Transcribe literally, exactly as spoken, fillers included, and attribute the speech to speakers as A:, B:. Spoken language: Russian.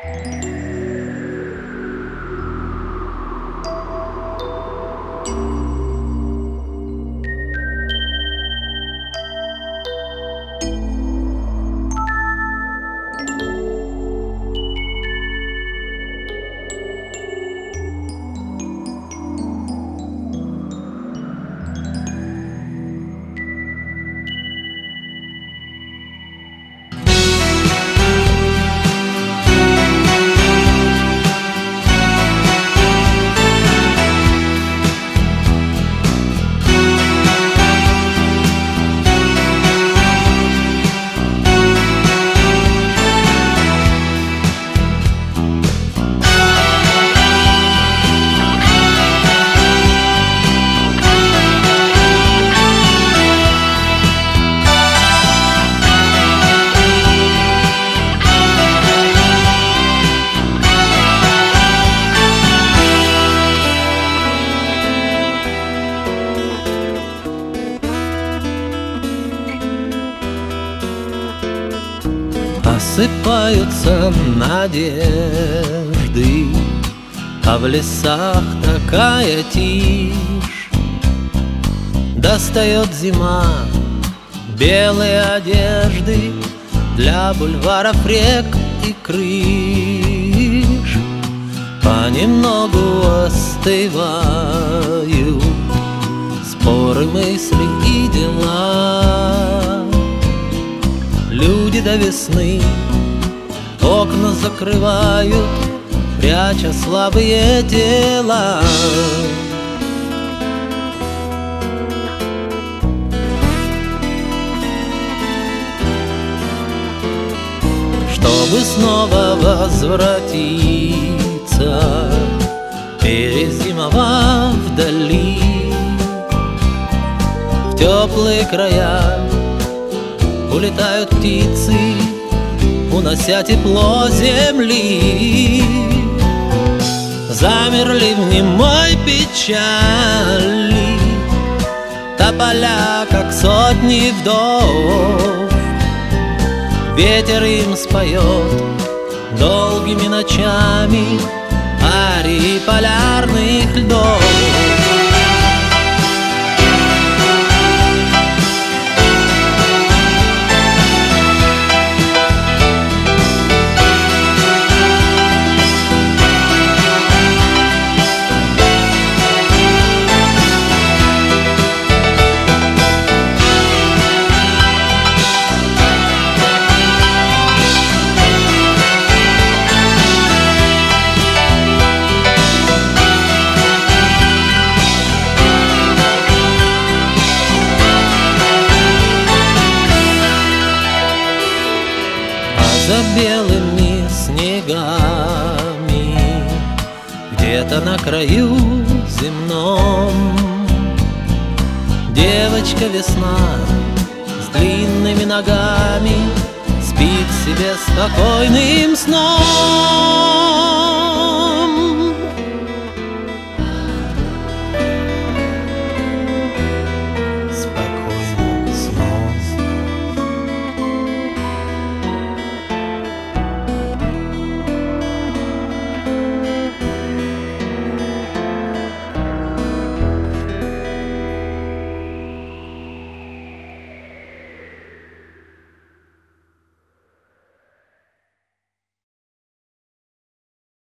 A: Осыпаются надежды, а в лесах такая тишь. Достает зима белые одежды для бульваров, рек и крыш. Понемногу остывают споры, мысли и дела. Люди до весны окна закрывают, пряча слабые тела. Чтобы снова возвратиться, перезимовав вдали, в теплые края улетают птицы, унося тепло земли. Замерли в немой печали тополя, как сотни вдов. Ветер им споет долгими ночами арии полярных льдов. За белыми снегами, где-то на краю земном, девочка весна с длинными ногами спит себе спокойным сном.